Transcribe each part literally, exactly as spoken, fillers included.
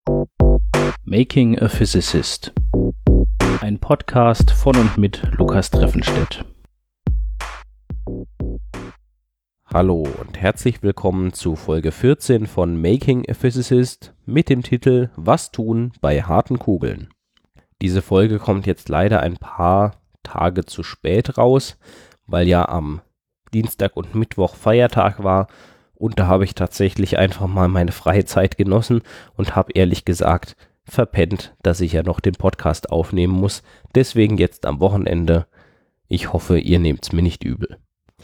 Making a Physicist. Ein Podcast von und mit Lukas Treffenstedt. Hallo und herzlich willkommen zu Folge vierzehn von Making a Physicist mit dem Titel Was tun bei harten Kugeln. Diese Folge kommt jetzt leider ein paar Tage zu spät raus, weil ja am Dienstag und Mittwoch Feiertag war und da habe ich tatsächlich einfach mal meine freie Zeit genossen und habe ehrlich gesagt verpennt, dass ich ja noch den Podcast aufnehmen muss. Deswegen jetzt am Wochenende. Ich hoffe, ihr nehmt es mir nicht übel.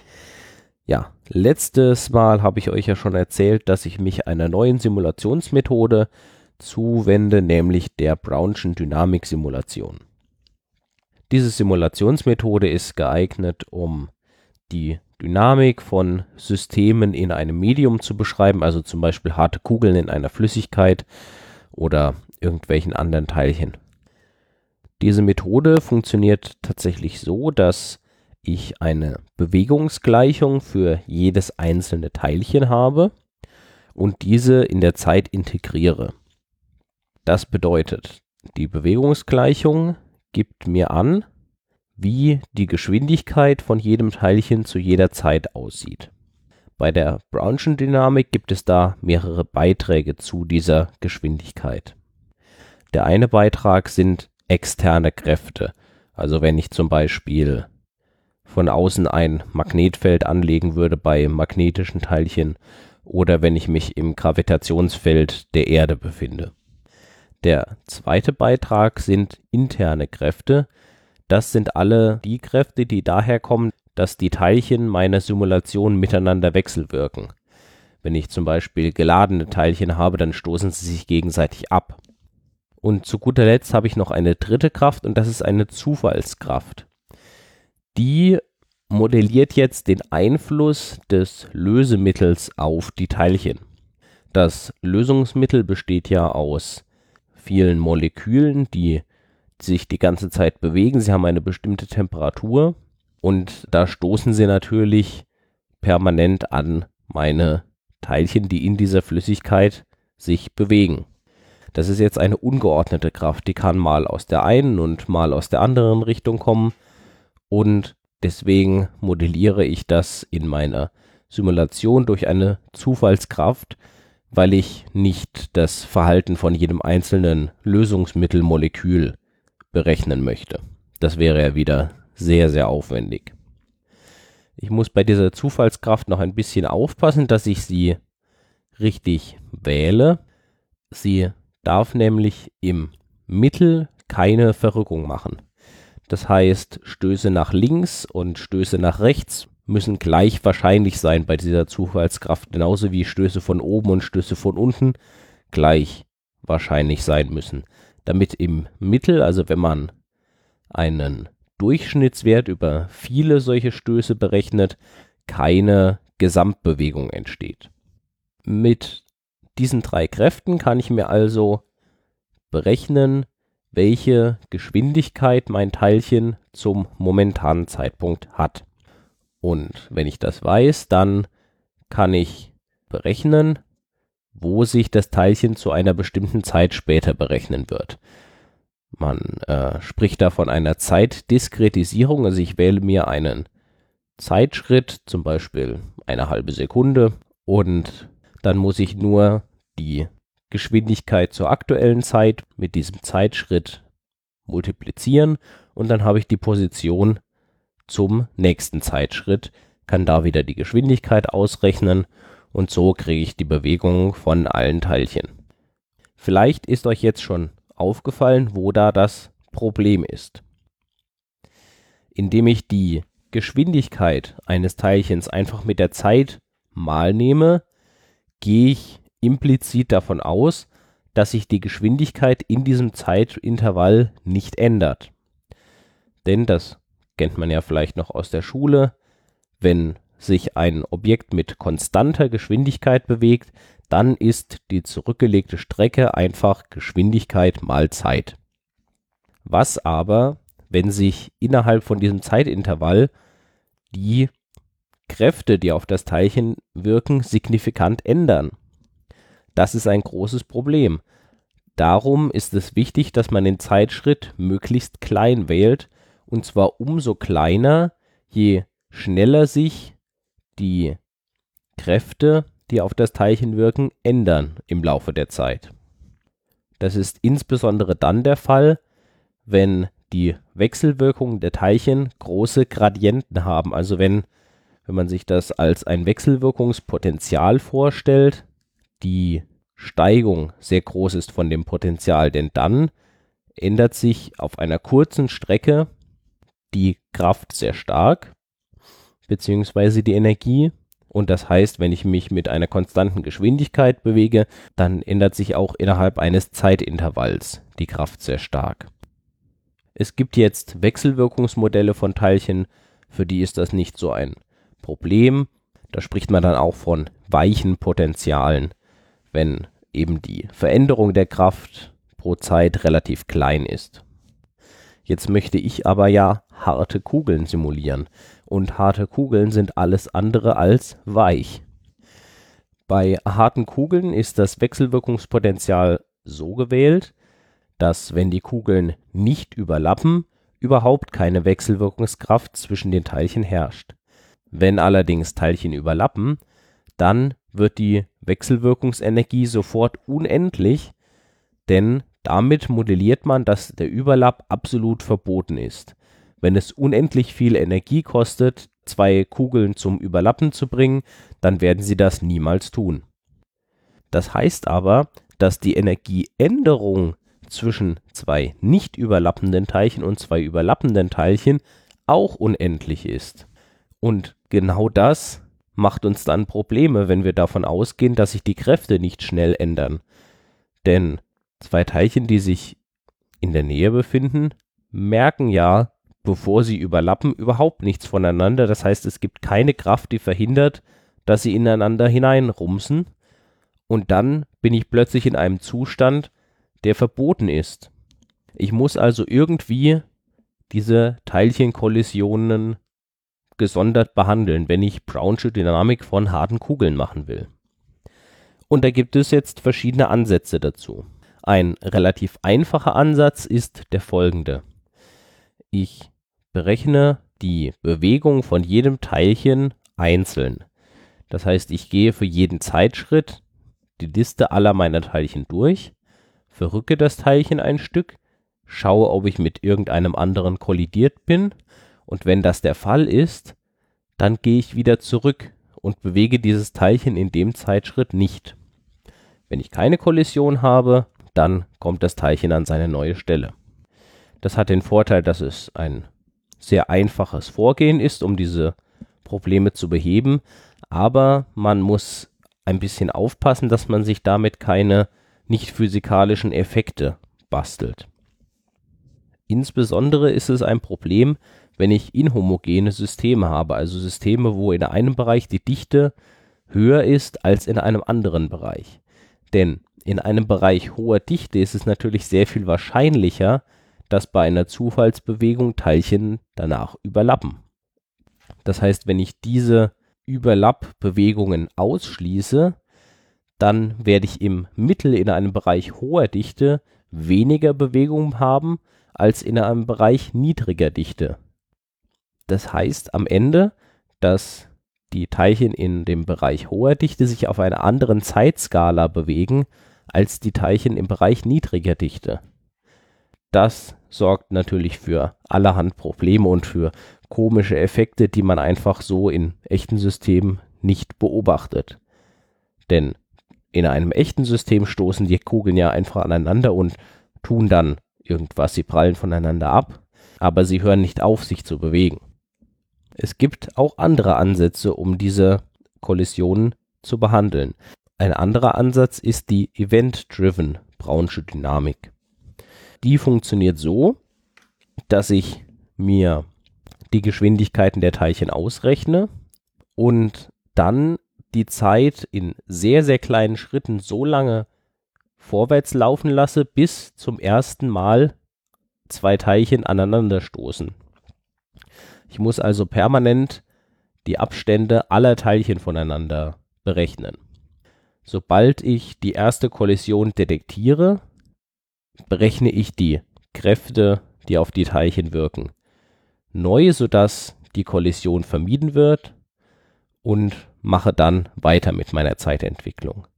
Ja, letztes Mal habe ich euch ja schon erzählt, dass ich mich einer neuen Simulationsmethode zuwende, nämlich der Brownschen Dynamiksimulation. Diese Simulationsmethode ist geeignet, um die Dynamik von Systemen in einem Medium zu beschreiben, also zum Beispiel harte Kugeln in einer Flüssigkeit oder irgendwelchen anderen Teilchen. Diese Methode funktioniert tatsächlich so, dass ich eine Bewegungsgleichung für jedes einzelne Teilchen habe und diese in der Zeit integriere. Das bedeutet, die Bewegungsgleichung gibt mir an, wie die Geschwindigkeit von jedem Teilchen zu jeder Zeit aussieht. Bei der Brownschen Dynamik gibt es da mehrere Beiträge zu dieser Geschwindigkeit. Der eine Beitrag sind externe Kräfte, also wenn ich zum Beispiel von außen ein Magnetfeld anlegen würde bei magnetischen Teilchen oder wenn ich mich im Gravitationsfeld der Erde befinde. Der zweite Beitrag sind interne Kräfte. Das sind alle die Kräfte, die daher kommen, dass die Teilchen meiner Simulation miteinander wechselwirken. Wenn ich zum Beispiel geladene Teilchen habe, dann stoßen sie sich gegenseitig ab. Und zu guter Letzt habe ich noch eine dritte Kraft und das ist eine Zufallskraft. Die modelliert jetzt den Einfluss des Lösemittels auf die Teilchen. Das Lösungsmittel besteht ja aus vielen Molekülen, die sich die ganze Zeit bewegen. Sie haben eine bestimmte Temperatur und da stoßen sie natürlich permanent an meine Teilchen, die in dieser Flüssigkeit sich bewegen. Das ist jetzt eine ungeordnete Kraft, die kann mal aus der einen und mal aus der anderen Richtung kommen und deswegen modelliere ich das in meiner Simulation durch eine Zufallskraft, weil ich nicht das Verhalten von jedem einzelnen Lösungsmittelmolekül berechnen möchte. Das wäre ja wieder sehr, sehr aufwendig. Ich muss bei dieser Zufallskraft noch ein bisschen aufpassen, dass ich sie richtig wähle. Sie darf nämlich im Mittel keine Verrückung machen. Das heißt, Stöße nach links und Stöße nach rechts müssen gleich wahrscheinlich sein bei dieser Zufallskraft, genauso wie Stöße von oben und Stöße von unten gleich wahrscheinlich sein müssen. Damit im Mittel, also wenn man einen Durchschnittswert über viele solche Stöße berechnet, keine Gesamtbewegung entsteht. Mit diesen drei Kräften kann ich mir also berechnen, welche Geschwindigkeit mein Teilchen zum momentanen Zeitpunkt hat. Und wenn ich das weiß, dann kann ich berechnen, wo sich das Teilchen zu einer bestimmten Zeit später berechnen wird. Man äh, spricht da von einer Zeitdiskretisierung, also ich wähle mir einen Zeitschritt, zum Beispiel eine halbe Sekunde, und dann muss ich nur die Geschwindigkeit zur aktuellen Zeit mit diesem Zeitschritt multiplizieren und dann habe ich die Position zum nächsten Zeitschritt, kann da wieder die Geschwindigkeit ausrechnen und so kriege ich die Bewegung von allen Teilchen. Vielleicht ist euch jetzt schon aufgefallen, wo da das Problem ist. Indem ich die Geschwindigkeit eines Teilchens einfach mit der Zeit mal nehme, gehe ich implizit davon aus, dass sich die Geschwindigkeit in diesem Zeitintervall nicht ändert. Denn das kennt man ja vielleicht noch aus der Schule, wenn sich ein Objekt mit konstanter Geschwindigkeit bewegt, dann ist die zurückgelegte Strecke einfach Geschwindigkeit mal Zeit. Was aber, wenn sich innerhalb von diesem Zeitintervall die Kräfte, die auf das Teilchen wirken, signifikant ändern? Das ist ein großes Problem. Darum ist es wichtig, dass man den Zeitschritt möglichst klein wählt, und zwar umso kleiner, je schneller sich die Kräfte, die auf das Teilchen wirken, ändern im Laufe der Zeit. Das ist insbesondere dann der Fall, wenn die Wechselwirkungen der Teilchen große Gradienten haben. Also wenn, wenn man sich das als ein Wechselwirkungspotenzial vorstellt, die Steigung sehr groß ist von dem Potential, denn dann ändert sich auf einer kurzen Strecke die Kraft sehr stark, beziehungsweise die Energie. Und das heißt, wenn ich mich mit einer konstanten Geschwindigkeit bewege, dann ändert sich auch innerhalb eines Zeitintervalls die Kraft sehr stark. Es gibt jetzt Wechselwirkungsmodelle von Teilchen, für die ist das nicht so ein Problem. Da spricht man dann auch von weichen Potentialen, wenn eben die Veränderung der Kraft pro Zeit relativ klein ist. Jetzt möchte ich aber ja harte Kugeln simulieren, und harte Kugeln sind alles andere als weich. Bei harten Kugeln ist das Wechselwirkungspotenzial so gewählt, dass, wenn die Kugeln nicht überlappen, überhaupt keine Wechselwirkungskraft zwischen den Teilchen herrscht. Wenn allerdings Teilchen überlappen, dann wird die Wechselwirkungsenergie sofort unendlich, denn damit modelliert man, dass der Überlapp absolut verboten ist. Wenn es unendlich viel Energie kostet, zwei Kugeln zum Überlappen zu bringen, dann werden sie das niemals tun. Das heißt aber, dass die Energieänderung zwischen zwei nicht überlappenden Teilchen und zwei überlappenden Teilchen auch unendlich ist. Und genau das macht uns dann Probleme, wenn wir davon ausgehen, dass sich die Kräfte nicht schnell ändern. Denn zwei Teilchen, die sich in der Nähe befinden, merken ja, bevor sie überlappen, überhaupt nichts voneinander. Das heißt, es gibt keine Kraft, die verhindert, dass sie ineinander hineinrumsen. Und dann bin ich plötzlich in einem Zustand, der verboten ist. Ich muss also irgendwie diese Teilchenkollisionen gesondert behandeln, wenn ich Brownsche Dynamik von harten Kugeln machen will. Und da gibt es jetzt verschiedene Ansätze dazu. Ein relativ einfacher Ansatz ist der folgende. Ich berechne die Bewegung von jedem Teilchen einzeln. Das heißt, ich gehe für jeden Zeitschritt die Liste aller meiner Teilchen durch, verrücke das Teilchen ein Stück, schaue, ob ich mit irgendeinem anderen kollidiert bin, und wenn das der Fall ist, dann gehe ich wieder zurück und bewege dieses Teilchen in dem Zeitschritt nicht. Wenn ich keine Kollision habe, dann kommt das Teilchen an seine neue Stelle. Das hat den Vorteil, dass es ein sehr einfaches Vorgehen ist, um diese Probleme zu beheben, aber man muss ein bisschen aufpassen, dass man sich damit keine nicht physikalischen Effekte bastelt. Insbesondere ist es ein Problem, wenn ich inhomogene Systeme habe, also Systeme, wo in einem Bereich die Dichte höher ist als in einem anderen Bereich. Denn in einem Bereich hoher Dichte ist es natürlich sehr viel wahrscheinlicher, dass bei einer Zufallsbewegung Teilchen danach überlappen. Das heißt, wenn ich diese Überlappbewegungen ausschließe, dann werde ich im Mittel in einem Bereich hoher Dichte weniger Bewegung haben als in einem Bereich niedriger Dichte. Das heißt am Ende, dass die Teilchen in dem Bereich hoher Dichte sich auf einer anderen Zeitskala bewegen als die Teilchen im Bereich niedriger Dichte. Das sorgt natürlich für allerhand Probleme und für komische Effekte, die man einfach so in echten Systemen nicht beobachtet. Denn in einem echten System stoßen die Kugeln ja einfach aneinander und tun dann irgendwas. Sie prallen voneinander ab, aber sie hören nicht auf, sich zu bewegen. Es gibt auch andere Ansätze, um diese Kollisionen zu behandeln. Ein anderer Ansatz ist die Event-Driven Brownsche Dynamik. Die funktioniert so, dass ich mir die Geschwindigkeiten der Teilchen ausrechne und dann die Zeit in sehr, sehr kleinen Schritten so lange vorwärts laufen lasse, bis zum ersten Mal zwei Teilchen aneinander stoßen. Ich muss also permanent die Abstände aller Teilchen voneinander berechnen. Sobald ich die erste Kollision detektiere, berechne ich die Kräfte, die auf die Teilchen wirken, neu, sodass die Kollision vermieden wird und mache dann weiter mit meiner Zeitentwicklung.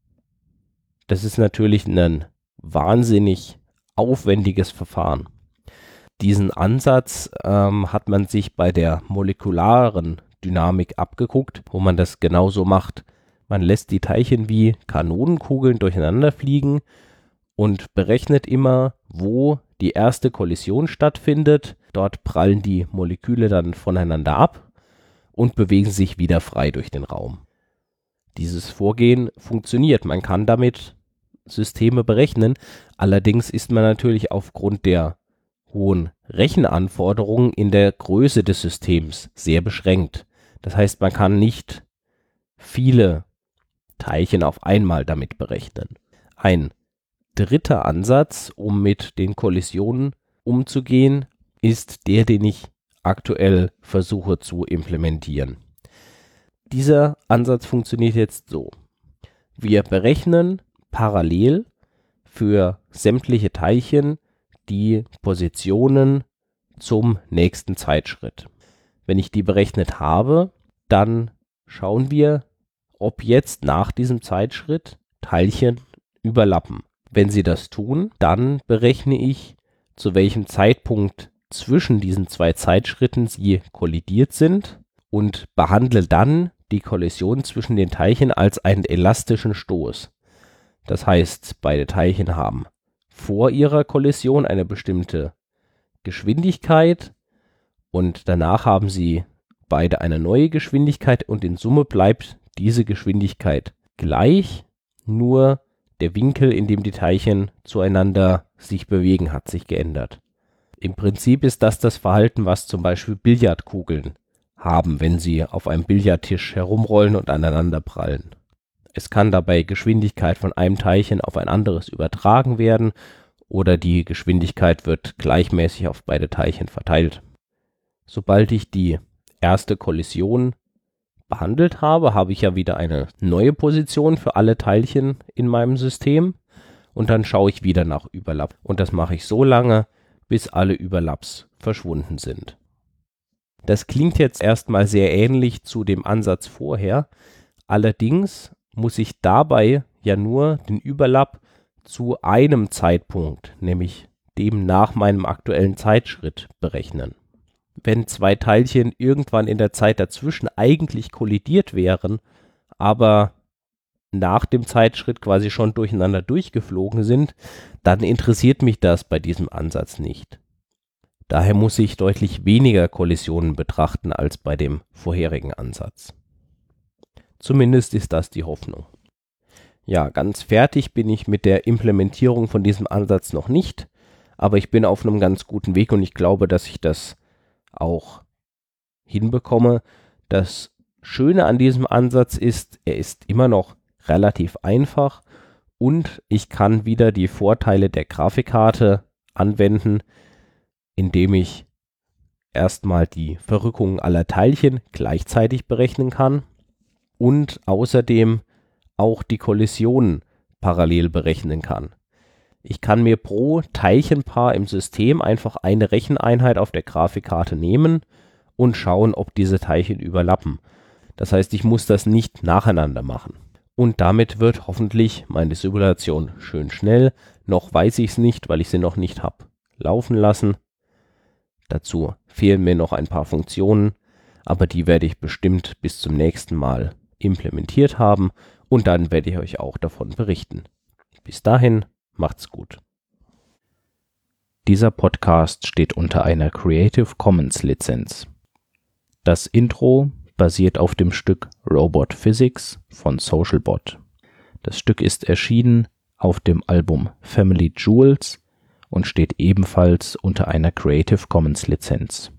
Das ist natürlich ein wahnsinnig aufwendiges Verfahren. Diesen Ansatz ähm, hat man sich bei der molekularen Dynamik abgeguckt, wo man das genauso macht. Man lässt die Teilchen wie Kanonenkugeln durcheinander fliegen und berechnet immer, wo die erste Kollision stattfindet. Dort prallen die Moleküle dann voneinander ab und bewegen sich wieder frei durch den Raum. Dieses Vorgehen funktioniert. Man kann damit Systeme berechnen. Allerdings ist man natürlich aufgrund der hohen Rechenanforderungen in der Größe des Systems sehr beschränkt. Das heißt, man kann nicht viele Teilchen auf einmal damit berechnen. Ein dritter Ansatz, um mit den Kollisionen umzugehen, ist der, den ich aktuell versuche zu implementieren. Dieser Ansatz funktioniert jetzt so. Wir berechnen parallel für sämtliche Teilchen die Positionen zum nächsten Zeitschritt. Wenn ich die berechnet habe, dann schauen wir, ob jetzt nach diesem Zeitschritt Teilchen überlappen. Wenn sie das tun, dann berechne ich, zu welchem Zeitpunkt zwischen diesen zwei Zeitschritten sie kollidiert sind und behandle dann die Kollision zwischen den Teilchen als einen elastischen Stoß. Das heißt, beide Teilchen haben vor ihrer Kollision eine bestimmte Geschwindigkeit und danach haben sie beide eine neue Geschwindigkeit und in Summe bleibt diese Geschwindigkeit gleich, nur der Winkel, in dem die Teilchen zueinander sich bewegen, hat sich geändert. Im Prinzip ist das das Verhalten, was zum Beispiel Billardkugeln haben, wenn sie auf einem Billardtisch herumrollen und aneinander prallen. Es kann dabei Geschwindigkeit von einem Teilchen auf ein anderes übertragen werden oder die Geschwindigkeit wird gleichmäßig auf beide Teilchen verteilt. Sobald ich die erste Kollision behandelt habe, habe ich ja wieder eine neue Position für alle Teilchen in meinem System und dann schaue ich wieder nach Überlapp. Und das mache ich so lange, bis alle Überlapps verschwunden sind. Das klingt jetzt erstmal sehr ähnlich zu dem Ansatz vorher, allerdings muss ich dabei ja nur den Überlapp zu einem Zeitpunkt, nämlich dem nach meinem aktuellen Zeitschritt, berechnen. Wenn zwei Teilchen irgendwann in der Zeit dazwischen eigentlich kollidiert wären, aber nach dem Zeitschritt quasi schon durcheinander durchgeflogen sind, dann interessiert mich das bei diesem Ansatz nicht. Daher muss ich deutlich weniger Kollisionen betrachten als bei dem vorherigen Ansatz. Zumindest ist das die Hoffnung. Ja, ganz fertig bin ich mit der Implementierung von diesem Ansatz noch nicht, aber ich bin auf einem ganz guten Weg und ich glaube, dass ich das auch hinbekomme. Das Schöne an diesem Ansatz ist, er ist immer noch relativ einfach und ich kann wieder die Vorteile der Grafikkarte anwenden, indem ich erstmal die Verrückungen aller Teilchen gleichzeitig berechnen kann und außerdem auch die Kollisionen parallel berechnen kann. Ich kann mir pro Teilchenpaar im System einfach eine Recheneinheit auf der Grafikkarte nehmen und schauen, ob diese Teilchen überlappen. Das heißt, ich muss das nicht nacheinander machen. Und damit wird hoffentlich meine Simulation schön schnell. Noch weiß ich es nicht, weil ich sie noch nicht habe laufen lassen. Dazu fehlen mir noch ein paar Funktionen, aber die werde ich bestimmt bis zum nächsten Mal implementiert haben und dann werde ich euch auch davon berichten. Bis dahin, macht's gut. Dieser Podcast steht unter einer Creative Commons Lizenz. Das Intro basiert auf dem Stück Robot Physics von Socialbot. Das Stück ist erschienen auf dem Album Family Jewels und steht ebenfalls unter einer Creative Commons Lizenz.